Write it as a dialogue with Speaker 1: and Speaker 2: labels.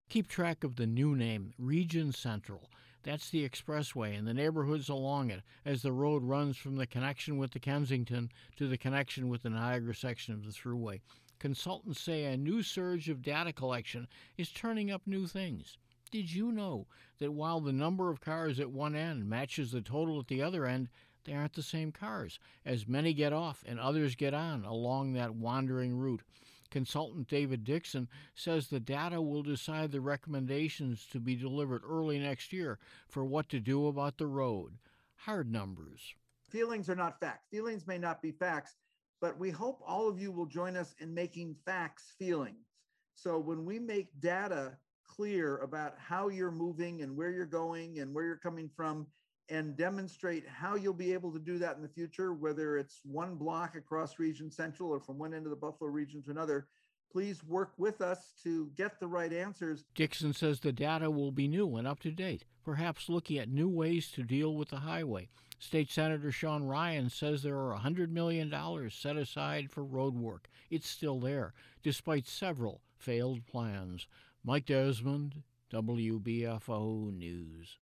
Speaker 1: Keep track of the new name, Region Central. That's the expressway and the neighborhoods along it as the road runs from the connection with the Kensington to the connection with the Niagara section of the thruway. Consultants say a new surge of data collection is turning up new things. Did you know that while the number of cars at one end matches the total at the other end, they aren't the same cars, as many get off and others get on along that wandering route? Consultant David Dixon says the data will decide the recommendations to be delivered early next year for what to do about the road. Hard numbers.
Speaker 2: Feelings are not facts. Feelings may not be facts, but we hope all of you will join us in making facts feelings. So when we make data clear about how you're moving and where you're going and where you're coming from, and demonstrate how you'll be able to do that in the future, whether it's one block across Region Central or from one end of the Buffalo region to another, please work with us to get the right answers.
Speaker 1: Dixon says the data will be new and up to date, perhaps looking at new ways to deal with the highway. State Senator Sean Ryan says there are $100 million set aside for road work. It's still there, despite several failed plans. Mike Desmond, WBFO News.